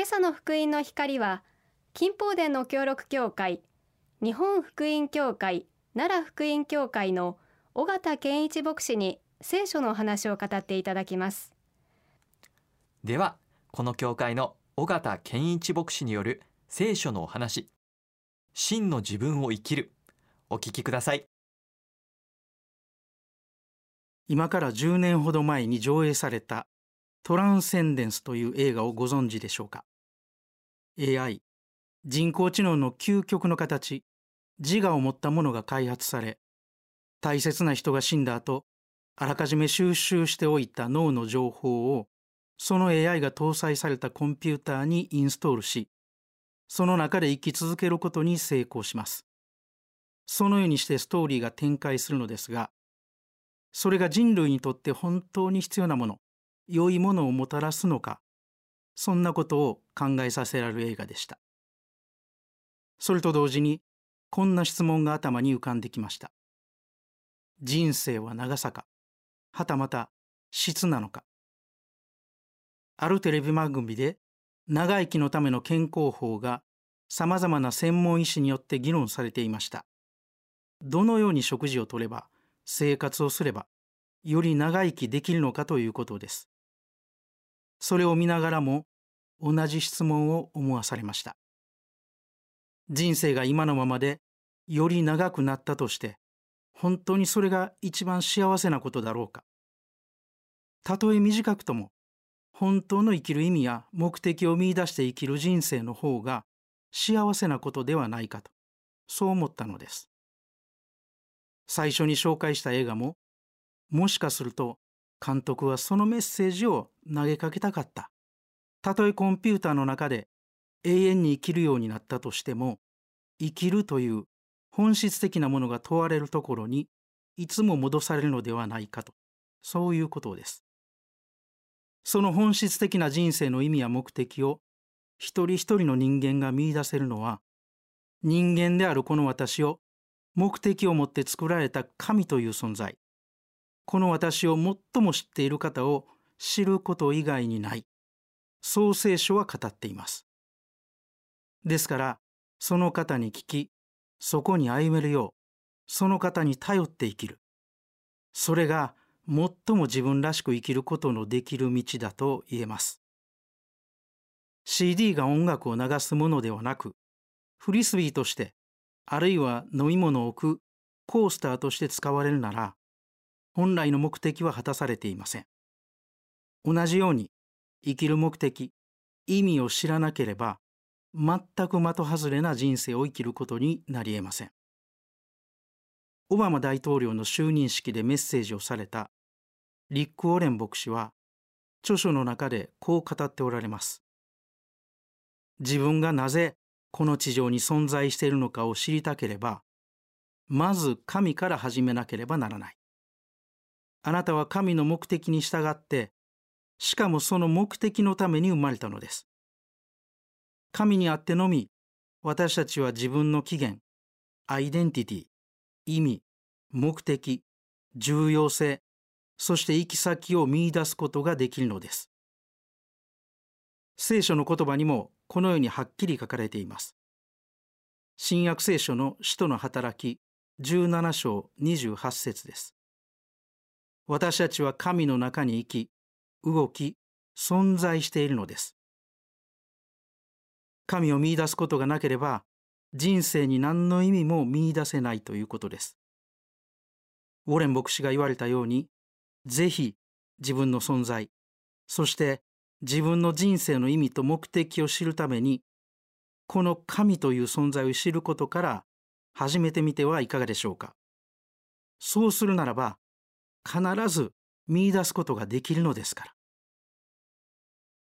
今朝の福音の光は、金宝殿の協力協会、日本福音協会、奈良福音協会の尾形健一牧師に聖書のお話を語っていただきます。 では、この教会の尾形健一牧師による聖書のお話、真の自分を生きる、お聞きください。 今から10年ほど前に上映されたトランセンデンスという映画をご存知でしょうか。 AI、人工知能の究極の形、自我を持ったものが開発され、大切な人が死んだ後、あらかじめ収集しておいた脳の情報をその AI が搭載されたコンピューターにインストールし、その中で生き続けることに成功します。そのようにしてストーリーが展開するのですが、それが人類にとって本当に必要なもの、良いものをもたらすのか、そんなことを考えさせられる映画でした。それと同時に、こんな質問が頭に浮かんできました。人生は長さか、はたまた質なのか。あるテレビ番組で、長生きのための健康法がさまざまな専門医師によって議論されていました。どのように食事をとれば、生活をすれば、より長生きできるのかということです。それを見ながらも、同じ質問を思わされました。人生が今のままで、より長くなったとして、本当にそれが一番幸せなことだろうか。たとえ短くとも、本当の生きる意味や目的を見出して生きる人生の方が幸せなことではないかと、そう思ったのです。最初に紹介した映画も、もしかすると監督はそのメッセージを投げかけたかった。たとえコンピューターの中で永遠に生きるようになったとしても、生きるという本質的なものが問われるところにいつも戻されるのではないかと、そういうことです。その本質的な人生の意味や目的を一人一人の人間が見出せるのは、人間であるこの私を目的を持って作られた神という存在、この私を最も知っている方を知ること以外にない、そう聖書は語っています。ですから、その方に聞き、そこに歩めるよう、その方に頼って生きる。それが最も自分らしく生きることのできる道だと言えます。CD が音楽を流すものではなく、フリスビーとして、あるいは飲み物を置くコースターとして使われるなら、本来の目的は果たされていません。同じように、生きる目的、意味を知らなければ、全く的外れな人生を生きることになり得ません。オバマ大統領の就任式でメッセージをされたリック・オレン牧師は、著書の中でこう語っておられます。自分がなぜこの地上に存在しているのかを知りたければ、まず神から始めなければならない。あなたは神の目的に従って、しかもその目的のために生まれたのです。神にあってのみ、私たちは自分の起源、アイデンティティ、意味、目的、重要性、そして行き先を見出すことができるのです。聖書の言葉にもこのようにはっきり書かれています。新約聖書の使徒の働き17章28節です。私たちは神の中に生き、動き、存在しているのです。神を見出すことがなければ、人生に何の意味も見出せないということです。ウォレン牧師が言われたように、ぜひ自分の存在、そして自分の人生の意味と目的を知るために、この神という存在を知ることから始めてみてはいかがでしょうか。そうするならば、必ず見出すことができるのですから。